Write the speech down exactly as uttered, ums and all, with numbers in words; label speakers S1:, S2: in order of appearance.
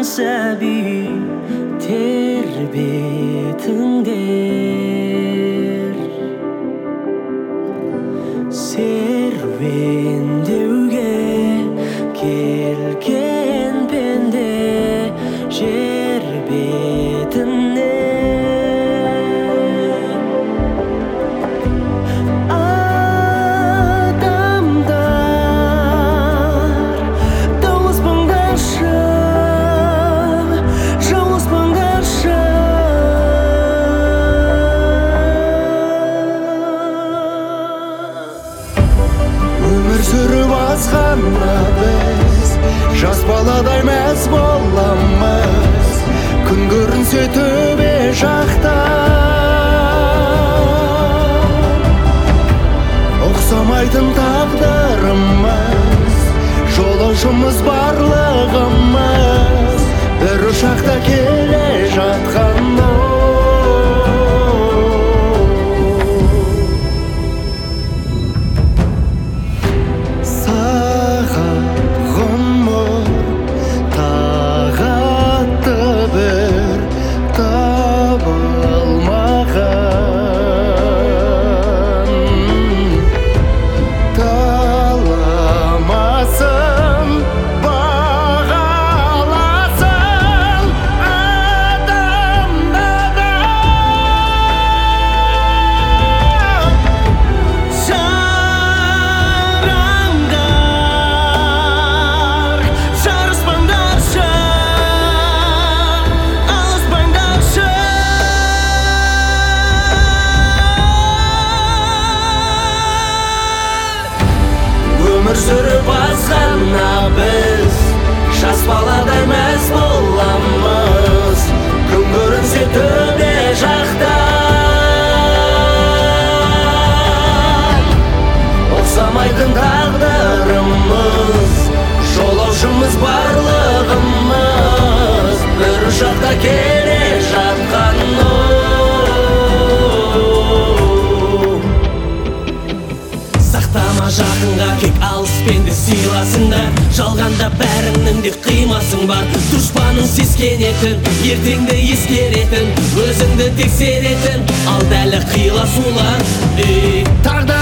S1: сәби тербетіңдер серуендеуге келген пенде жер бетіне
S2: Сүріп азғанна біз жас баладай мәз боламыз күн көрінсе төбе жақта ұқсамайтын тағдырымыз жолаушымыз барлығымыз бір ұшақта келе жатқан
S1: сүріп азғанна біз жас баладай мәз боламыз күн көрінсе төбе жақта ұқсамайтын тағдырымыз жолаушымыз барлығымыз бір ұшақта келе жатқан сақтама жақынға кек алыспенді сыйласыңдар жалғанда бәріңнің де қимасың бар дұшпаның сескенетін ертеңді ескеретін өзіңді тексеретін ал дәлі қиласулар ей тағдыр